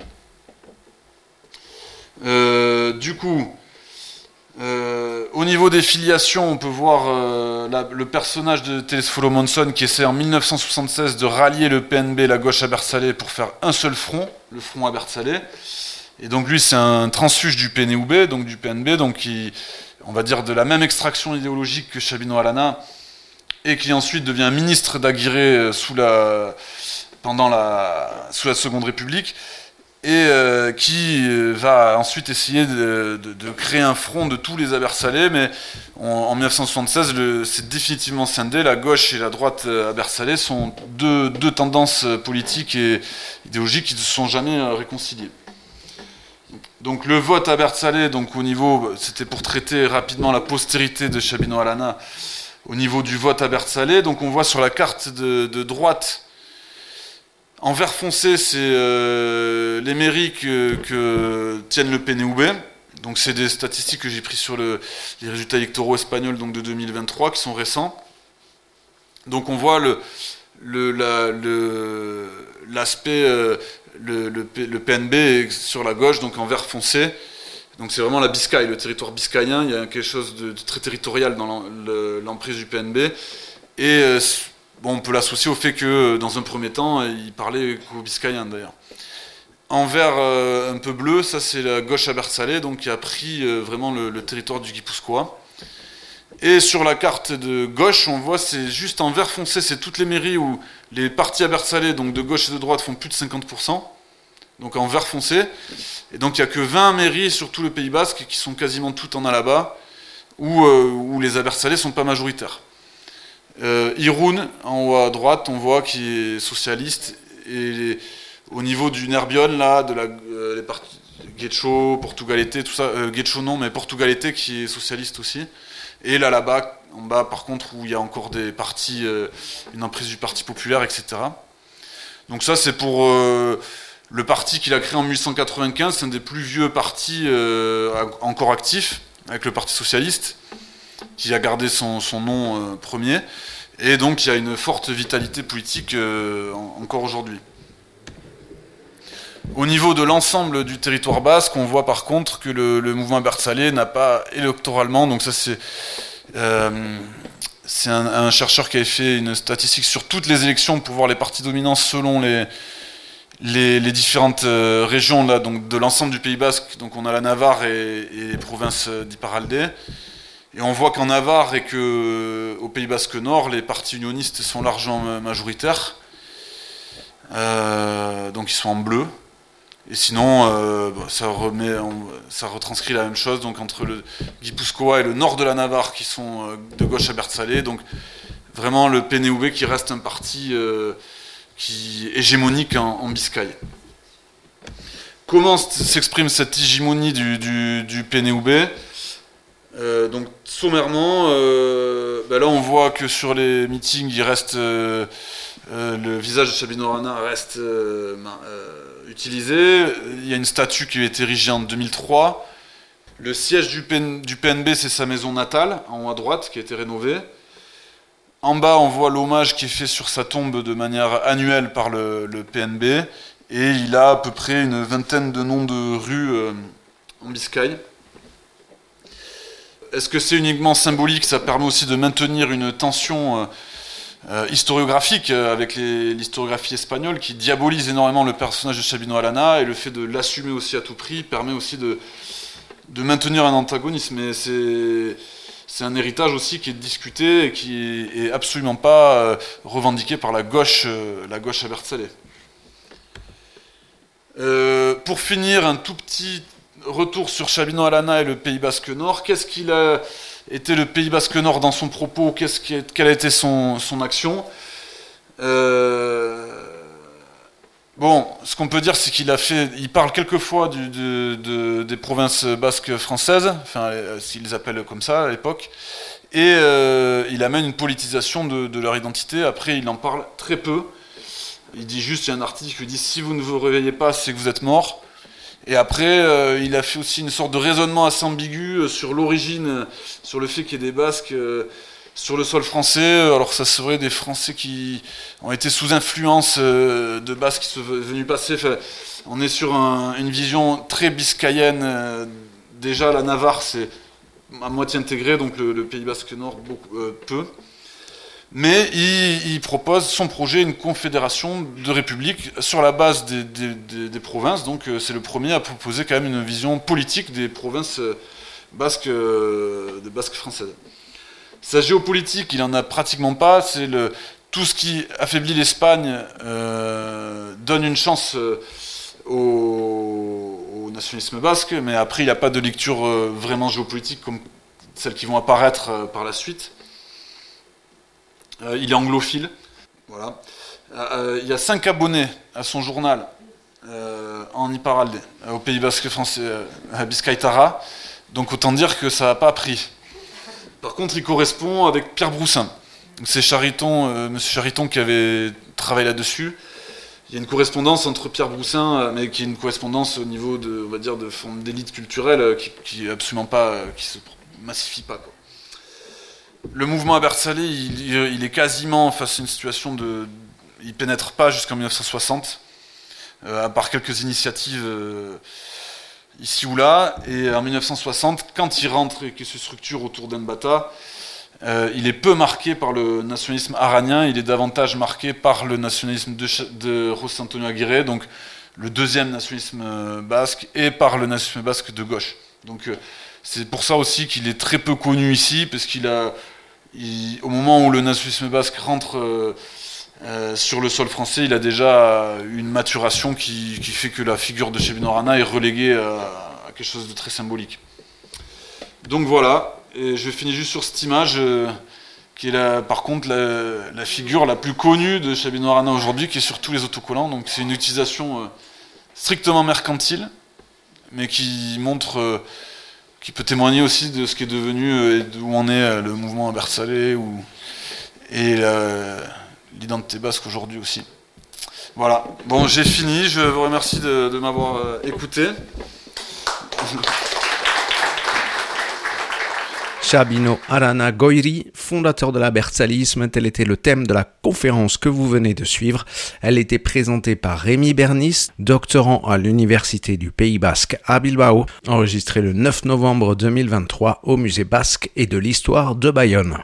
Speaker 2: Euh, du coup, euh, au niveau des filiations, on peut voir euh, la, le personnage de Telesforo Monson qui essaie en mille neuf cent soixante-seize de rallier le P N B et la gauche abertzalée pour faire un seul front, le front abertzalais. Et donc lui, c'est un transfuge du P N U B, donc du P N B, donc qui, on va dire, de la même extraction idéologique que Sabino Arana, et qui ensuite devient ministre d'Aguirre sous la, pendant la, sous la Seconde République. Et euh, qui euh, va ensuite essayer de, de, de créer un front de tous les abertzalais, mais on, en mille neuf cent soixante-seize, le, c'est définitivement scindé. La gauche et la droite abertzalais sont deux, deux tendances politiques et idéologiques qui ne se sont jamais réconciliées. Donc le vote abertzalais, donc au niveau, c'était pour traiter rapidement la postérité de Sabino Arana, au niveau du vote à Bertzalé. Donc on voit sur la carte de, de droite, en vert foncé, c'est euh, les mairies que, que tiennent le P N V. Donc c'est des statistiques que j'ai prises sur le, les résultats électoraux espagnols donc de deux mille vingt-trois, qui sont récents. Donc on voit le, le, la, le, l'aspect, euh, le, le, le P N B sur la gauche, donc en vert foncé. Donc c'est vraiment la Biscaye, le territoire biscayen. Il y a quelque chose de, de très territorial dans l'emprise du P N B. Et euh, bon, on peut l'associer au fait que, dans un premier temps, il parlait qu'aux Biscayens d'ailleurs. En vert euh, un peu bleu, ça c'est la gauche à Bertzalé, donc qui a pris euh, vraiment le, le territoire du Guipuscoa. Et sur la carte de gauche, on voit c'est juste en vert foncé, c'est toutes les mairies où les partis à Bertzalé, donc de gauche et de droite, font plus de cinquante pour cent. Donc en vert foncé. Et donc il n'y a que vingt mairies sur tout le Pays Basque qui sont quasiment toutes en Alaba, où, euh, où les Abertzalais ne sont pas majoritaires. Euh, Irún, en haut à droite, on voit qui est socialiste. Et les, au niveau du Nerbion, là, de la, euh, les partis Guecho, Portugalete, tout ça, euh, Guecho non, mais Portugalete qui est socialiste aussi. Et là, là-bas, en bas, par contre, où il y a encore des partis, euh, une emprise du Parti populaire, et cetera. Donc ça, c'est pour... Euh, le parti qu'il a créé en mille huit cent quatre-vingt-quinze, c'est un des plus vieux partis euh, encore actifs, avec le Parti socialiste, qui a gardé son, son nom euh, premier, et donc il y a une forte vitalité politique euh, en, encore aujourd'hui. Au niveau de l'ensemble du territoire basque, on voit par contre que le, le mouvement Abertzale n'a pas électoralement, donc ça c'est... Euh, c'est un, un chercheur qui avait fait une statistique sur toutes les élections pour voir les partis dominants selon les... Les, les différentes euh, régions là, donc de l'ensemble du Pays Basque, donc on a la Navarre et, et les provinces d'Iparralde, et on voit qu'en Navarre et que au Pays Basque Nord, les partis unionistes sont largement majoritaires, euh, donc ils sont en bleu, et sinon euh, ça, remet, on, ça retranscrit la même chose, donc entre le Guipuscoa et le nord de la Navarre qui sont euh, de gauche à Bertzalé, donc vraiment le P N V qui reste un parti euh, qui est hégémonique en, en Biscaye. Comment s'exprime cette hégémonie du, du, du P N V? euh, Donc sommairement, euh, ben là on voit que sur les meetings, il reste euh, euh, le visage de Sabino Arana reste euh, euh, utilisé. Il y a une statue qui a été érigée en deux mille trois. Le siège du, P N, du P N B, c'est sa maison natale, en haut à droite, qui a été rénovée. En bas, on voit l'hommage qui est fait sur sa tombe de manière annuelle par le, le P N B. Et il a à peu près une vingtaine de noms de rues euh, en Biscaye. Est-ce que c'est uniquement symbolique? Ça permet aussi de maintenir une tension euh, euh, historiographique euh, avec les, l'historiographie espagnole qui diabolise énormément le personnage de Sabino Arana, et le fait de l'assumer aussi à tout prix permet aussi de, de maintenir un antagonisme. Et c'est... C'est un héritage aussi qui est discuté et qui est absolument pas euh, revendiqué par la gauche, euh, la gauche Abertzale. Euh, pour finir, un tout petit retour sur Sabino Arana et le Pays Basque Nord. Qu'est-ce qu'il a été le Pays Basque Nord dans son propos? Qu'est-ce qui est, quelle a été son, son action? euh, Bon, ce qu'on peut dire, c'est qu'il a fait, il parle quelquefois du, de, de, des provinces basques françaises, enfin, s'ils les appellent comme ça à l'époque, et euh, il amène une politisation de, de leur identité. Après, il en parle très peu. Il dit juste, il y a un article qui dit si vous ne vous réveillez pas, c'est que vous êtes mort. Et après, euh, il a fait aussi une sorte de raisonnement assez ambigu sur l'origine, sur le fait qu'il y ait des Basques euh, sur le sol français. Alors ça serait des Français qui ont été sous influence euh, de Basques qui sont venus passer. Enfin, on est sur un, une vision très biscayenne. Euh, déjà, la Navarre, c'est à moitié intégré, donc le, le Pays Basque Nord, beaucoup, euh, peu. Mais il, il propose son projet, une confédération de républiques sur la base des, des, des, des provinces. Donc euh, c'est le premier à proposer quand même une vision politique des provinces euh, basques, euh, des basques françaises. Sa géopolitique, il n'en a pratiquement pas. C'est le, tout ce qui affaiblit l'Espagne euh, donne une chance euh, au, au nationalisme basque, mais après il n'y a pas de lecture euh, vraiment géopolitique comme celles qui vont apparaître euh, par la suite. Euh, il est anglophile. Voilà. Euh, il y a cinq abonnés à son journal euh, en Iparralde, euh, au Pays Basque français, euh, à Bizkaitara. Donc autant dire que ça n'a pas pris. Par contre, il correspond avec Pierre Broussin. C'est Chariton, euh, Monsieur Chariton qui avait travaillé là-dessus. Il y a une correspondance entre Pierre Broussin, mais qui est une correspondance au niveau de, on va dire, de forme d'élite culturelle qui, qui est absolument pas, qui se massifie pas, quoi. Le mouvement Abertzale, il, il est quasiment face à une situation de, il pénètre pas jusqu'en mille neuf cent soixante, euh, à part quelques initiatives euh, ici ou là. Et en mille neuf cent soixante, quand il rentre et qu'il se structure autour d'Enbata, Euh, il est peu marqué par le nationalisme aranien, il est davantage marqué par le nationalisme de, de José Antonio Aguirre, donc le deuxième nationalisme basque, et par le nationalisme basque de gauche. Donc euh, c'est pour ça aussi qu'il est très peu connu ici, parce qu'il a, il, au moment où le nationalisme basque rentre euh, euh, sur le sol français, il a déjà une maturation qui, qui fait que la figure de Sabino Arana est reléguée à, à quelque chose de très symbolique. Donc voilà. Et je finis juste sur cette image, euh, qui est la, par contre la, la figure la plus connue de Sabino Arana aujourd'hui, qui est sur tous les autocollants. Donc c'est une utilisation euh, strictement mercantile, mais qui montre, euh, qui peut témoigner aussi de ce qui est devenu euh, et d'où en est euh, le mouvement Abertzale ou, et la, l'identité basque aujourd'hui aussi. Voilà. Bon, j'ai fini. Je vous remercie de, de m'avoir euh, écouté.
Speaker 1: Sabino Arana Goiri, fondateur de l'Abertzalisme, tel était le thème de la conférence que vous venez de suivre. Elle était présentée par Rémi Bernis, doctorant à l'Université du Pays Basque à Bilbao, enregistrée le neuf novembre deux mille vingt-trois au Musée Basque et de l'Histoire de Bayonne.